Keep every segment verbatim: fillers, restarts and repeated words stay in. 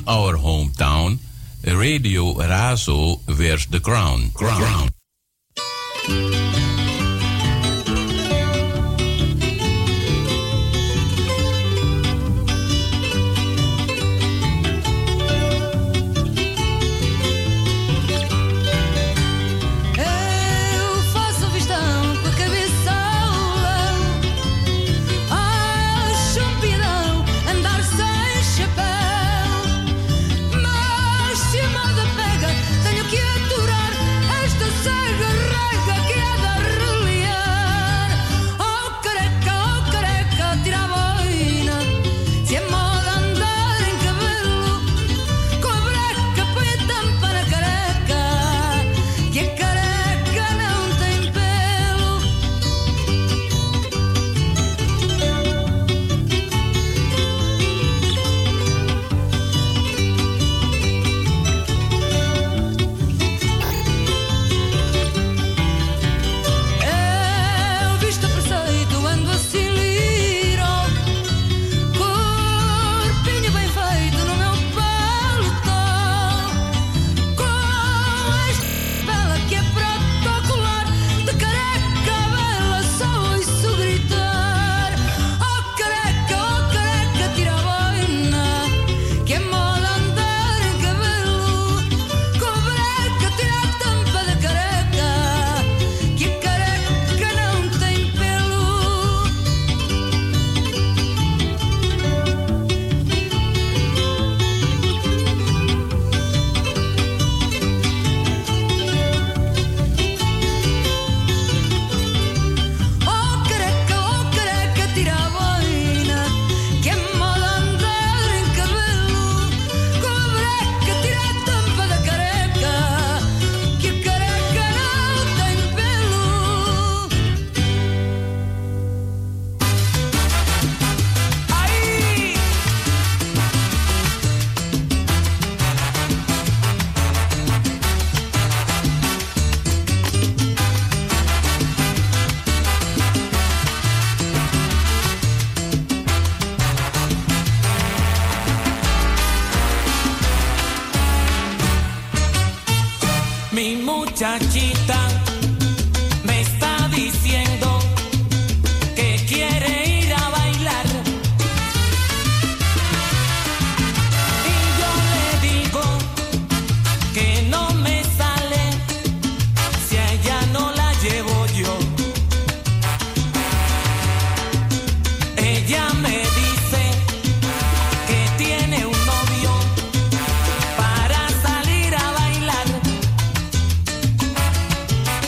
our hometown, Radio Razo wears the crown. Crown. crown. Muchachita me está diciendo que quiere ir a bailar y yo le digo que no me sale si a ella no la llevo yo. Ella me dice que tiene un novio para salir a bailar.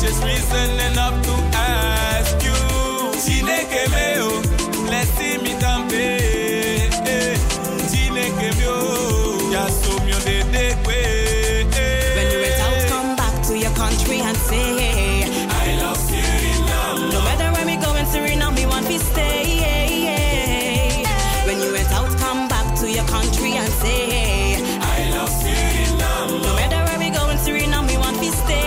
just reason enough to ask you. Chineke meo, blessing me tampe. Chineke meo, ya so mio de de kwe. When you went out, come back to your country and say, I love Suriname. No matter where we go in Suriname, we want to stay. When you went out, come back to your country and say, I love Suriname. No matter where we go in Suriname, we want to stay.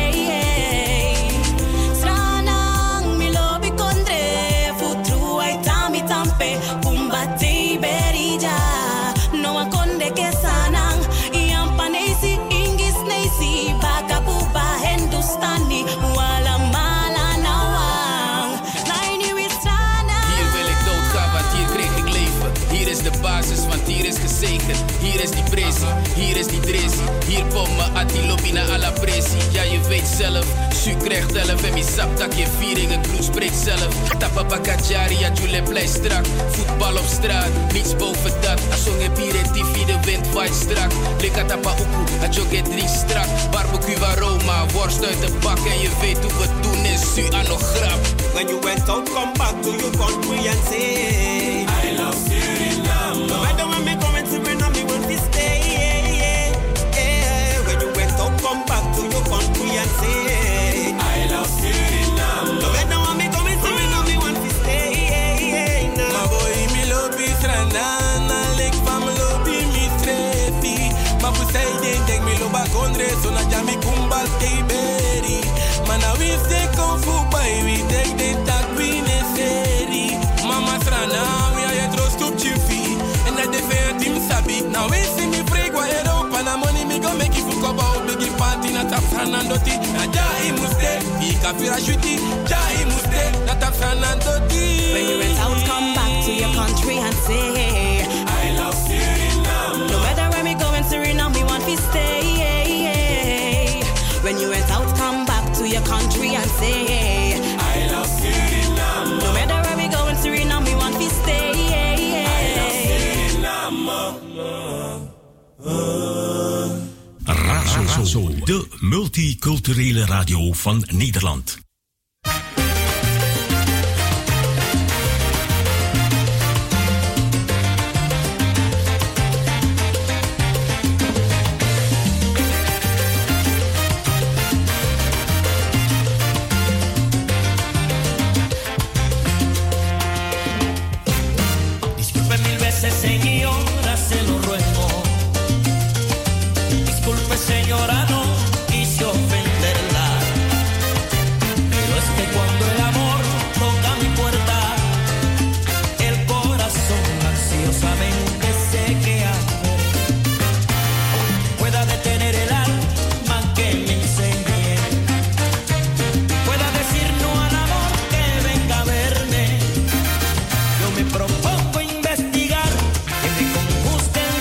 Stranang mi lobi kondre, futru ay tami tampe, kumbati berija, no akonde ke sanang, iampanesi ingis nesi, bakabuba Hindustani, wala mala nawang, naini wi stranang. Hier wil ik doodgaan, want hier kreeg ik leven. Hier is de basis, want hier is gezegend. Hier is die pressie, hier is die dressie. Hier pommen, ati lobby na alla pressie. Ja, je weet zelf, su krijgt elf. En mi sap tak je viering, een crew spreekt zelf. Tappa bakajari, ja, jule blij strak. Voetbal op straat, niets boven dat. Asong heb hier en tifi, de wind waait strak. Lika tappa uku, a joge drie strak. Barbecue aroma, worst uit de bak. En je weet hoe we doen is su aan nog grap. When you went out, come back to your country and say, I love Suriname. No matter when me come in Suriname, me want to stay. When you went out, come back to your country and say, I love Suriname. No matter when me come in Suriname, me want to stay. My boy, me love is ranana, like fam love me trefi. Ma pu say ding ding me lo bakondre, so na jami kumbal stay berry. Mana we stay kung fu boy, we take the tag we necessary. Mama strana, we are yet roast up chiffy. And that the fair team sabi. Now we sing me break wa head up, and the money me go make it fuck about biggie party na tap sanandoti. Na jai muste, ika fira shuti, jai muste, na tap sanandoti. When you went out, come back to your country and say, I love Suriname. no matter where we go in Suriname, we want to stay. When you went out, come back to your country and say, I love Suriname. no matter where we go in Suriname, we want to stay. Razo, de multiculturele radio van Nederland. Disculpe mil veces, señora, se lo ruego. Disculpe, señora, no quise ofenderla. Pero es que cuando el amor toca mi puerta, el corazón ansiosamente se queda. Pueda detener el alma que me enseñe. Pueda decir no al amor que venga a verme. Yo me propongo investigar que me congusten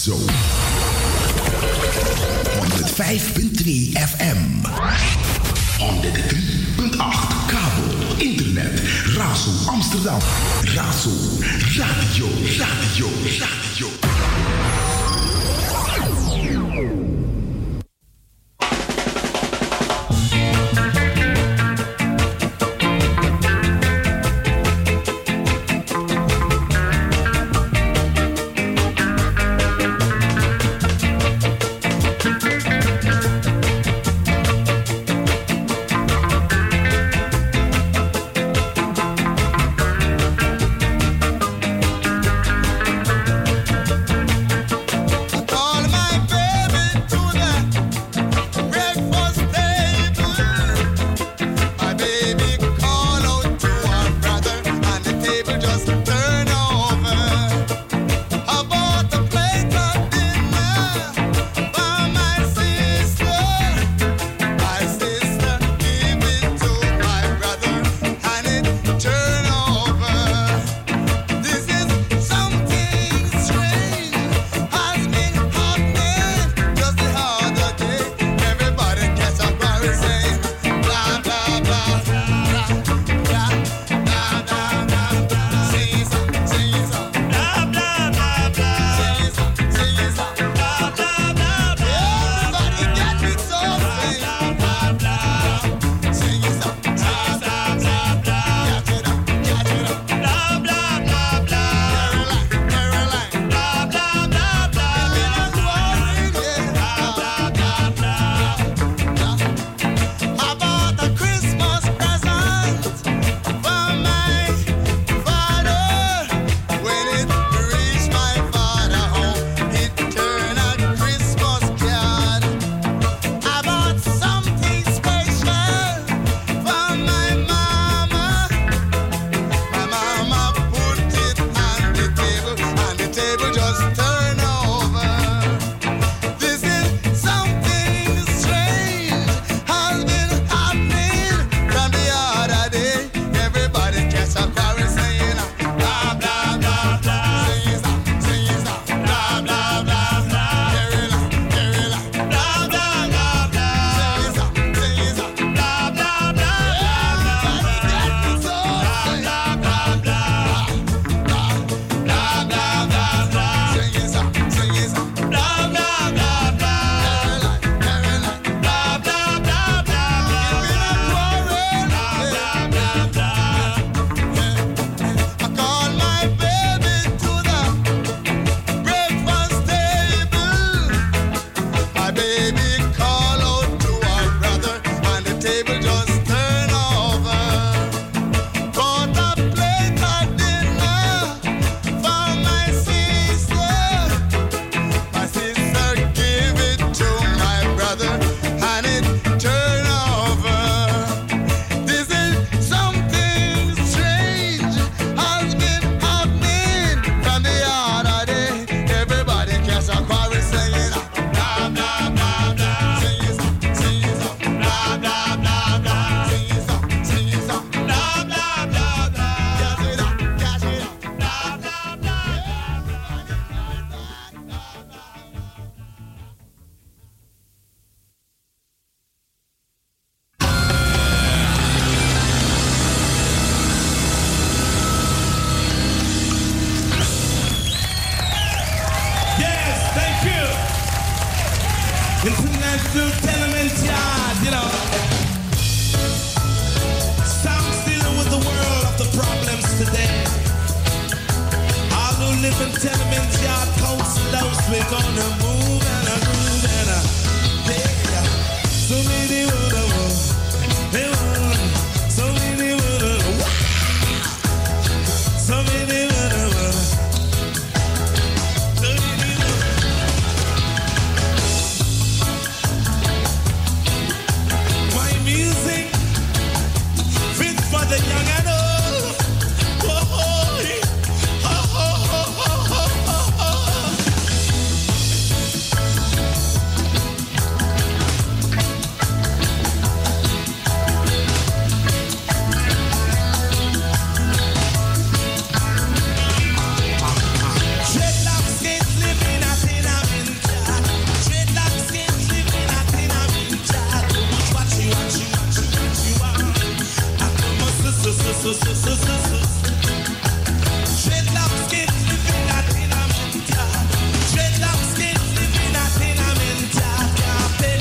Razo. honderdvijf punt twee F M. honderddrie punt acht kabel, internet, Razo Amsterdam. Razo, radio, radio, radio.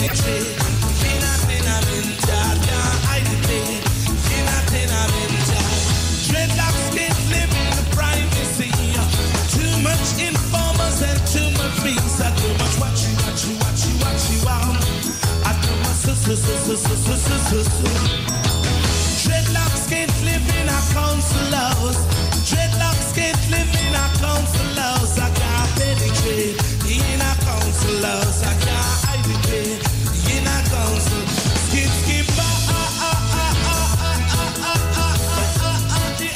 penetrate. In a tenement, can't hide the pain. In a tenement, dreadlocks can't live in the privacy. Too much informers and too much beans. I too much what you, what you, what you, what you want. I too much so, so, so, so, so, so, so, so, so. Dreadlocks can't live in our council house. Dreadlocks can't live in our council house. I can't penetrate in our council house. I can't hide the pain in our council. Skip, skip, ah, ah, ah, ah, ah, ah, ah, ah, ah, ah,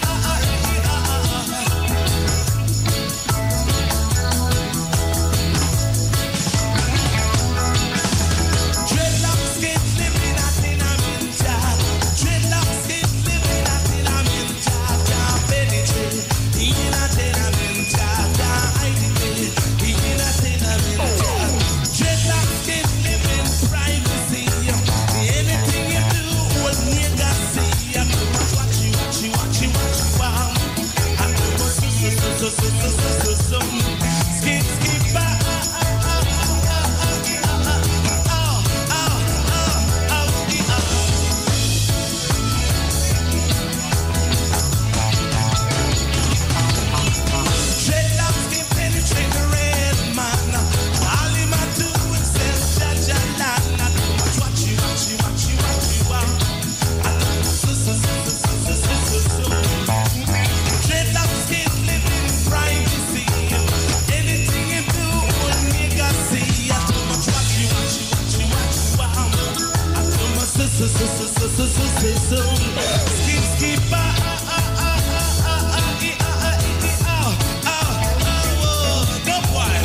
Dreadlocks can't live in a tenement yard. Dreadlocks can't live in a tenement yard. Can't penetrate in a tenement yard. Can't hide the pain in a tenement yard. Dreadlocks can't live in privacy. Anything you do, what nigga see. I too much watch you, watch you, watch you, watch you, wow. I too much so, so, so, so, so, so, so, so. Skip, skip, ah, ah, ah, ah, ah, ah, ah, ah, ah, ah, ah, ah. Dreadlocks can penetrate the red man. All him a do is sell Jaja land. I too much watch you, watch you, watch you, watch you, wow. I too much so, so, so, so, so, so, so, so. Dreadlocks can't live in privacy. Anything you do, one nigga see. I too much watch you, watch you, watch you, watch you, wow. I too much so, so, so, so, so, so, so, so, so. Skip, skip, ah, ah, ah, ah, ah, ah, ah, ee, ah, ah, ee, ee, ah, ah, ah, oh, go boy.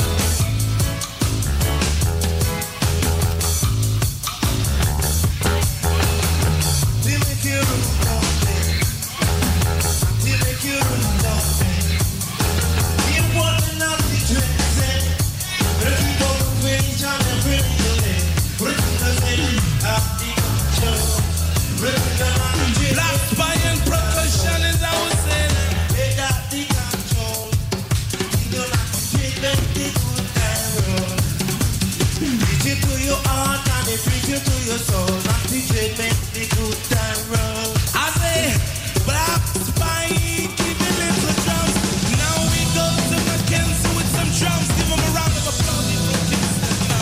They make you run down there. They make you run down there. You want to not be dreaded. But if you don't win, John, and bring the land. Bring the land out the control. Bring the land. Black spy and percussion is our sin. They got the control. You don't have to treatment, the good and roll. Preach it to your heart and they preach it to your soul. Not the treatment, the good and roll. I say, black spy, give me little drums. Now we go to Mackenzie with some drums. Give him a round of applause. He put Kingston now.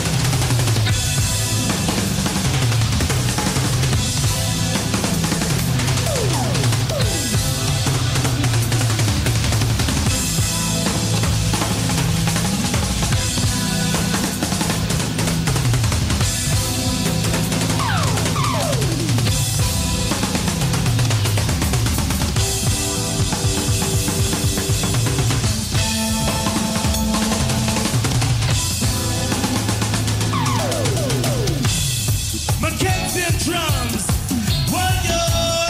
Mackenzie and drums. Why-yo?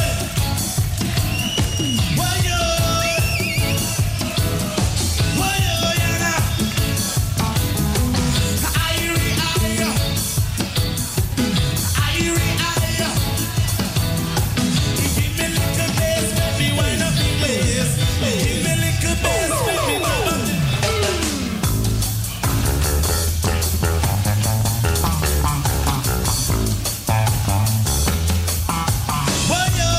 Why-yo? Why-yo, yana? Irie, ayo. Irie, ayo. Give me little bass, baby, wind up the waist. Give me little bass, baby, wind up the Why-yo?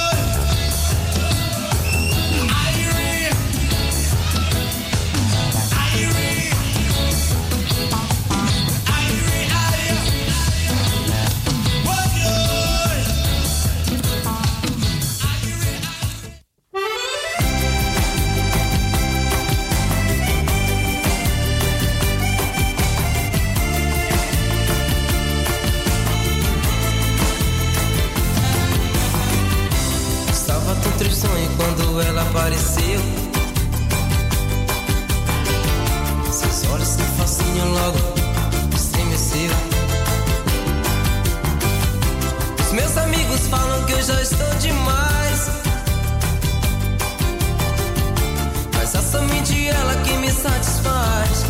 Irie. Irie. Irie, ayo. Why-yo? Estava tão tristonho quando ela apareceu. Seus olhos se fascinam logo, estremeceu. Os meus amigos falam que eu já estou demais, mas é somente ela que me satisfaz.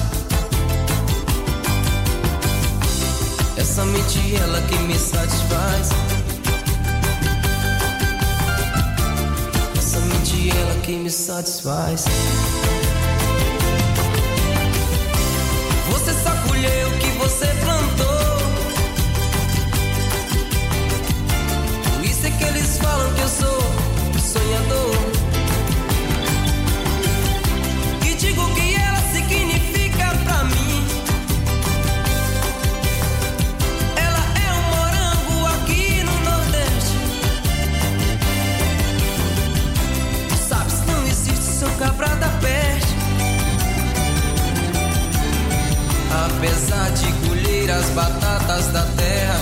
É somente ela que me satisfaz. É somente ela que me satisfaz. Você só colheu o que você plantou. batatas da terra.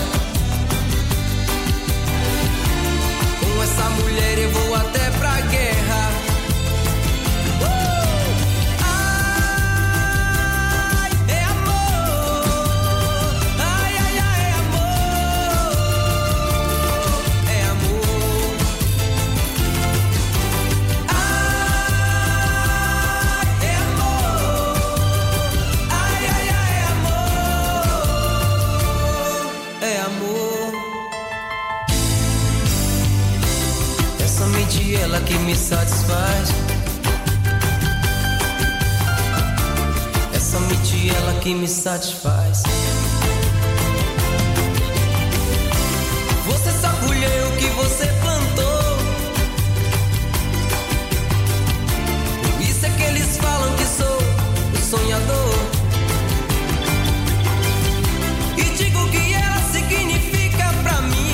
Com essa mulher eu vou até pra guerra. Ela que me satisfaz. É somente ela que me satisfaz. Você só colheu o que você plantou. Por isso é que eles falam que sou um sonhador. E digo que ela significa pra mim.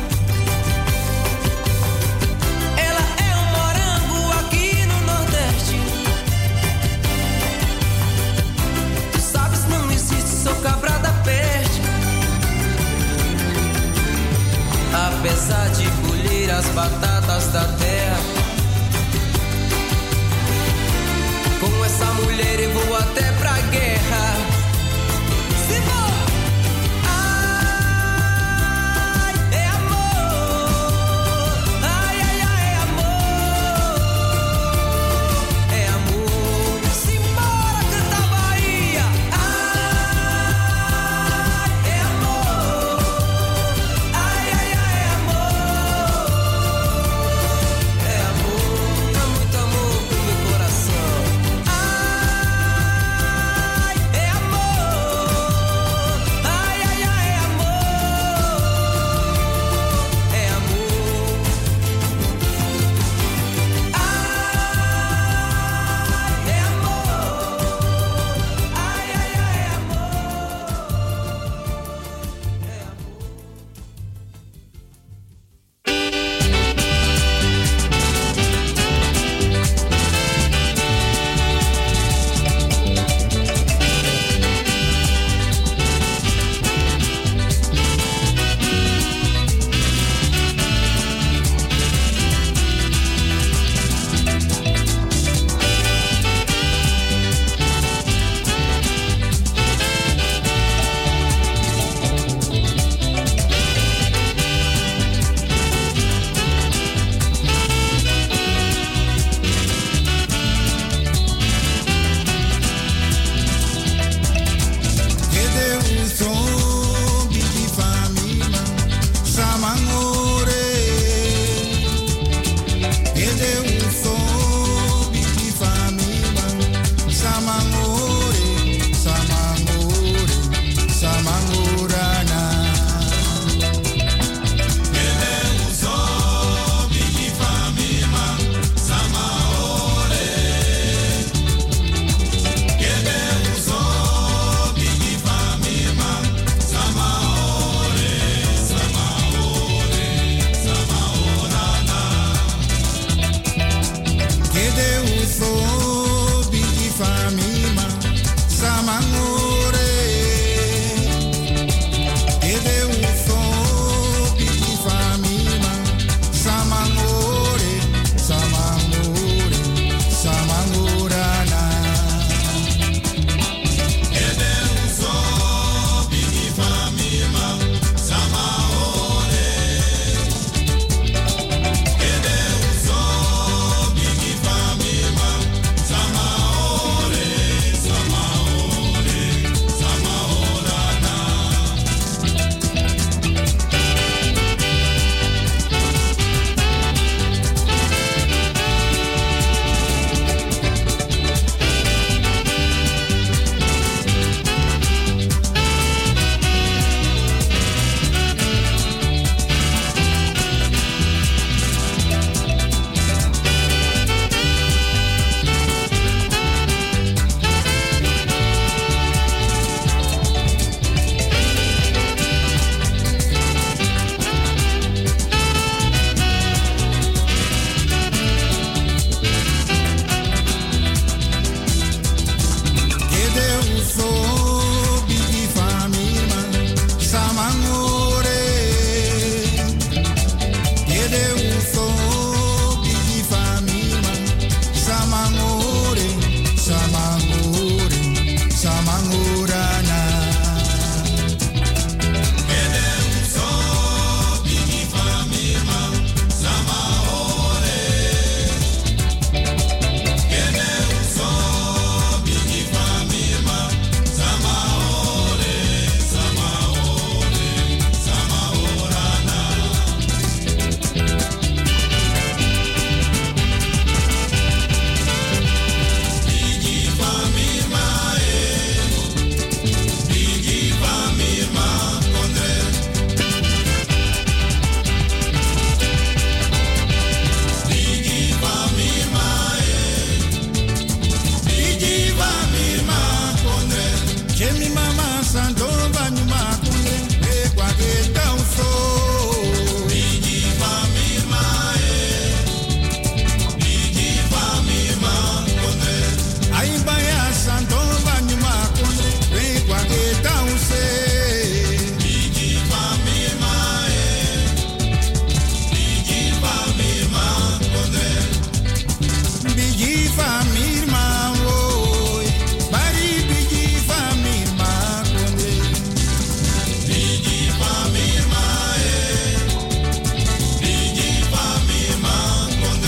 Sou cabra da peste. Apesar de colher as batatas da terra, com essa mulher eu vou até